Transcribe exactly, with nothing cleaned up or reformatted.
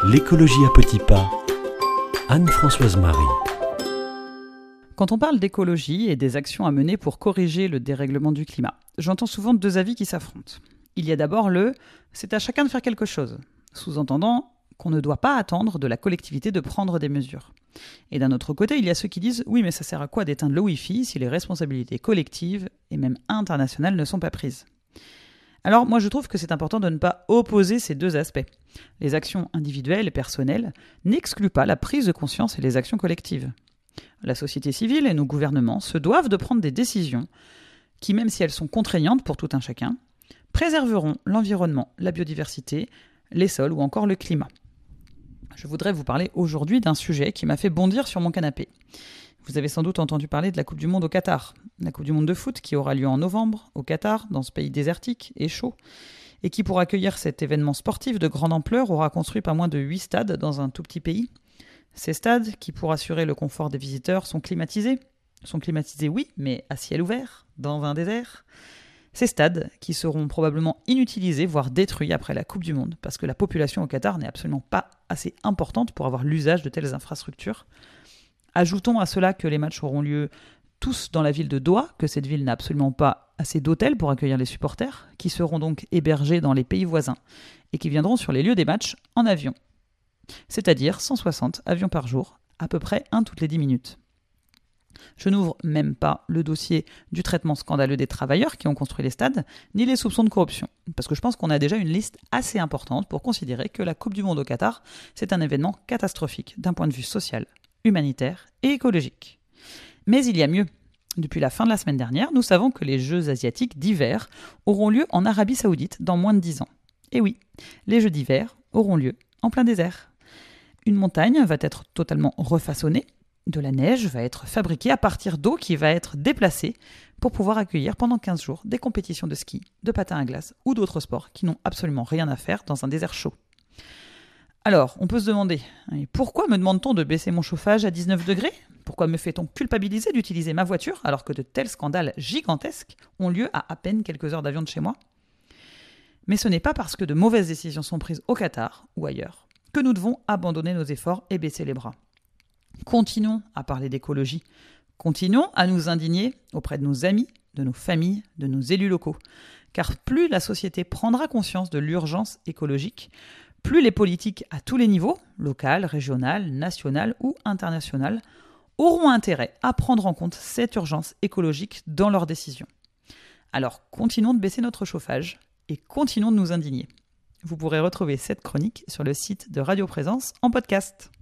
L'écologie à petits pas. Anne-Françoise Marie. Quand on parle d'écologie et des actions à mener pour corriger le dérèglement du climat, j'entends souvent deux avis qui s'affrontent. Il y a d'abord le « c'est à chacun de faire quelque chose », sous-entendant qu'on ne doit pas attendre de la collectivité de prendre des mesures. Et d'un autre côté, il y a ceux qui disent « oui, mais ça sert à quoi d'éteindre le Wi-Fi si les responsabilités collectives et même internationales ne sont pas prises ?» Alors moi je trouve que c'est important de ne pas opposer ces deux aspects. Les actions individuelles et personnelles n'excluent pas la prise de conscience et les actions collectives. La société civile et nos gouvernements se doivent de prendre des décisions qui, même si elles sont contraignantes pour tout un chacun, préserveront l'environnement, la biodiversité, les sols ou encore le climat. Je voudrais vous parler aujourd'hui d'un sujet qui m'a fait bondir sur mon canapé. Vous avez sans doute entendu parler de la Coupe du Monde au Qatar. La Coupe du Monde de foot qui aura lieu en novembre au Qatar, dans ce pays désertique et chaud, et qui, pour accueillir cet événement sportif de grande ampleur, aura construit pas moins de huit stades dans un tout petit pays. Ces stades, qui pour assurer le confort des visiteurs, sont climatisés. Sont climatisés, oui, mais à ciel ouvert, dans un désert. Ces stades, qui seront probablement inutilisés, voire détruits après la Coupe du Monde, parce que la population au Qatar n'est absolument pas assez importante pour avoir l'usage de telles infrastructures. Ajoutons à cela que les matchs auront lieu tous dans la ville de Doha, que cette ville n'a absolument pas assez d'hôtels pour accueillir les supporters, qui seront donc hébergés dans les pays voisins, et qui viendront sur les lieux des matchs en avion. C'est-à-dire cent soixante avions par jour, à peu près un toutes les dix minutes. Je n'ouvre même pas le dossier du traitement scandaleux des travailleurs qui ont construit les stades, ni les soupçons de corruption, parce que je pense qu'on a déjà une liste assez importante pour considérer que la Coupe du Monde au Qatar, c'est un événement catastrophique d'un point de vue social, humanitaire et écologique. Mais il y a mieux. Depuis la fin de la semaine dernière, nous savons que les Jeux asiatiques d'hiver auront lieu en Arabie Saoudite dans moins de dix ans. Et oui, les Jeux d'hiver auront lieu en plein désert. Une montagne va être totalement refaçonnée, de la neige va être fabriquée à partir d'eau qui va être déplacée pour pouvoir accueillir pendant quinze jours des compétitions de ski, de patin à glace ou d'autres sports qui n'ont absolument rien à faire dans un désert chaud. Alors, on peut se demander, pourquoi me demande-t-on de baisser mon chauffage à dix-neuf degrés ? Pourquoi me fait-on culpabiliser d'utiliser ma voiture alors que de tels scandales gigantesques ont lieu à à peine quelques heures d'avion de chez moi ? Mais ce n'est pas parce que de mauvaises décisions sont prises au Qatar ou ailleurs que nous devons abandonner nos efforts et baisser les bras. Continuons à parler d'écologie. Continuons à nous indigner auprès de nos amis, de nos familles, de nos élus locaux. Car plus la société prendra conscience de l'urgence écologique, plus les politiques à tous les niveaux, local, régional, national ou international, auront intérêt à prendre en compte cette urgence écologique dans leurs décisions. Alors continuons de baisser notre chauffage et continuons de nous indigner. Vous pourrez retrouver cette chronique sur le site de Radio Présence en podcast.